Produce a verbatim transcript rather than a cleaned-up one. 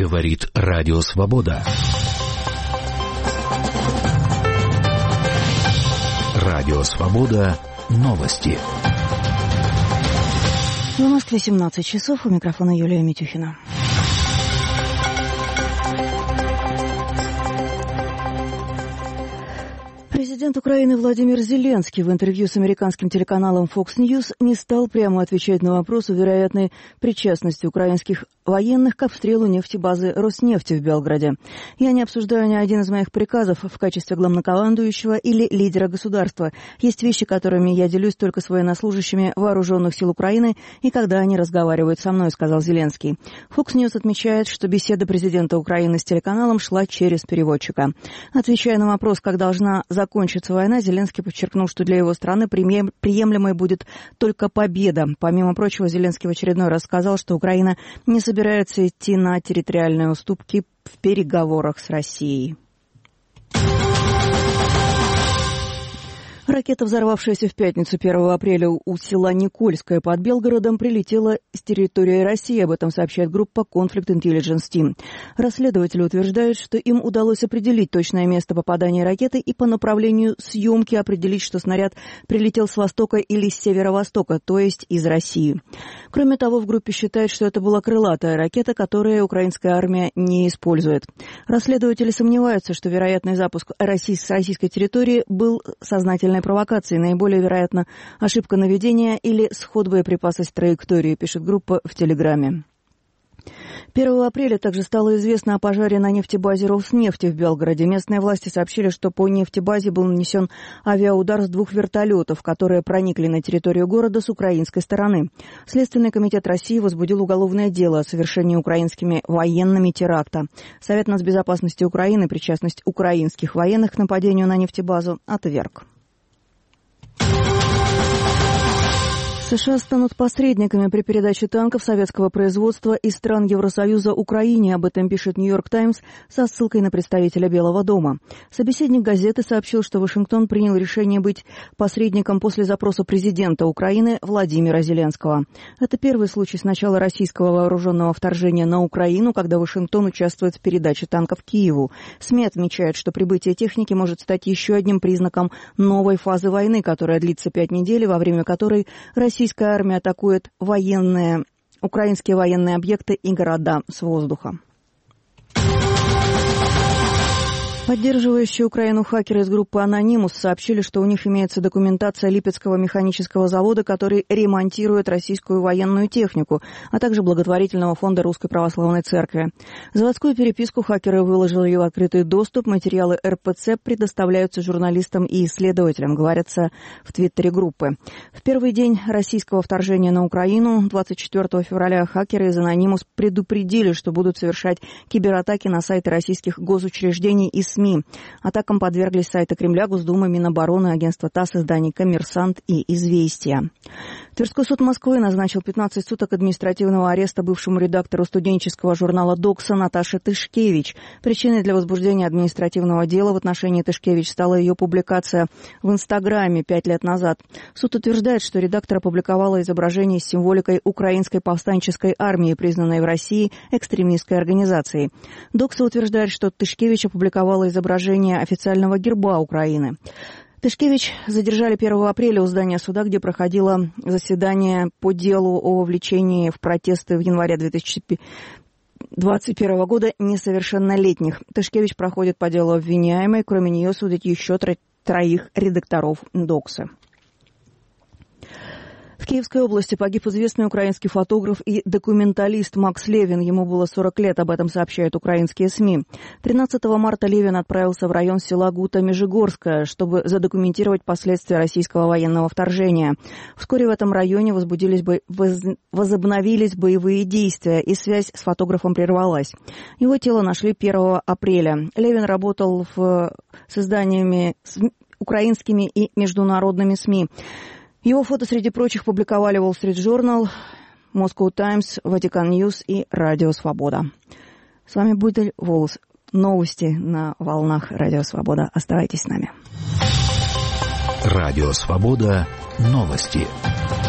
Говорит Радио Свобода. Радио Свобода. Новости. В Москве семнадцать часов. У микрофона Юлия Митюхина. Президент Украины Владимир Зеленский в интервью с американским телеканалом Fox News не стал прямо отвечать на вопрос о вероятной причастности украинских военных к обстрелу нефтебазы Роснефти в Белграде. «Я не обсуждаю ни один из моих приказов в качестве главнокомандующего или лидера государства. Есть вещи, которыми я делюсь только с военнослужащими вооруженных сил Украины и когда они разговаривают со мной», — сказал Зеленский. Fox News отмечает, что беседа президента Украины с телеканалом шла через переводчика. Отвечая на вопрос, как должна закончится война, Зеленский подчеркнул, что для его страны приемлемой будет только победа. Помимо прочего, Зеленский в очередной раз сказал, что Украина не собирается идти на территориальные уступки в переговорах с Россией. Ракета, взорвавшаяся в пятницу первого апреля у села Никольское под Белгородом, прилетела с территории России. Об этом сообщает группа Conflict Intelligence Team. Расследователи утверждают, что им удалось определить точное место попадания ракеты и по направлению съемки определить, что снаряд прилетел с востока или с северо-востока, то есть из России. Кроме того, в группе считают, что это была крылатая ракета, которую украинская армия не использует. Расследователи сомневаются, что вероятный запуск с российской территории был сознательным провокации. Наиболее вероятно ошибка наведения или сход боеприпаса с траектории, пишет группа в Телеграме. первого апреля также стало известно о пожаре на нефтебазе Роснефти в Белгороде. Местные власти сообщили, что по нефтебазе был нанесен авиаудар с двух вертолетов, которые проникли на территорию города с украинской стороны. Следственный комитет России возбудил уголовное дело о совершении украинскими военными теракта. Совет нацбезопасности Украины причастность украинских военных к нападению на нефтебазу отверг. США станут посредниками при передаче танков советского производства из стран Евросоюза Украине. Об этом пишет «Нью-Йорк Таймс» со ссылкой на представителя Белого дома. Собеседник газеты сообщил, что Вашингтон принял решение быть посредником после запроса президента Украины Владимира Зеленского. Это первый случай с начала российского вооруженного вторжения на Украину, когда Вашингтон участвует в передаче танков Киеву. СМИ отмечают, что прибытие техники может стать еще одним признаком новой фазы войны, которая длится пять недель, во время которой Россия Российская армия атакует военные, украинские военные объекты и города с воздуха. Поддерживающие Украину хакеры из группы «Анонимус» сообщили, что у них имеется документация Липецкого механического завода, который ремонтирует российскую военную технику, а также благотворительного фонда Русской Православной Церкви. Заводскую переписку хакеры выложили в открытый доступ. Материалы эр пэ цэ предоставляются журналистам и исследователям, говорится в твиттере группы. В первый день российского вторжения на Украину, двадцать четвёртого февраля, хакеры из «Анонимус» предупредили, что будут совершать кибератаки на сайты российских госучреждений и СМИ. Атакам подверглись сайты Кремля, Госдумы, Минобороны, агентства ТАСС, изданий «Коммерсант» и «Известия». Тверской суд Москвы назначил пятнадцать суток административного ареста бывшему редактору студенческого журнала «Докса» Наташе Тышкевич. Причиной для возбуждения административного дела в отношении Тышкевич стала ее публикация в Инстаграме пять лет назад. Суд утверждает, что редактор опубликовала изображение с символикой Украинской повстанческой армии, признанной в России экстремистской организацией. «Докса» утверждает, что Тышкевич опубликовала изображение официального герба Украины. Тышкевич задержали первого апреля у здания суда, где проходило заседание по делу о вовлечении в протесты в январе две тысячи двадцать первого года несовершеннолетних. Тышкевич проходит по делу обвиняемой. Кроме нее судят еще тро- троих редакторов «Докса». В Киевской области погиб известный украинский фотограф и документалист Макс Левин. Ему было сорок лет, об этом сообщают украинские СМИ. тринадцатого марта Левин отправился в район села Гута-Межигорское, чтобы задокументировать последствия российского военного вторжения. Вскоре в этом районе возбудились бо... воз... возобновились боевые действия, и связь с фотографом прервалась. Его тело нашли первого апреля. Левин работал в... с изданиями с... украинскими и международными СМИ. Его фото, среди прочих, публиковали Wall Street Journal, Moscow Times, Vatican News и Радио Свобода. С вами Бутель Волос. Новости на волнах Радио Свобода. Оставайтесь с нами. Радио Свобода. Новости.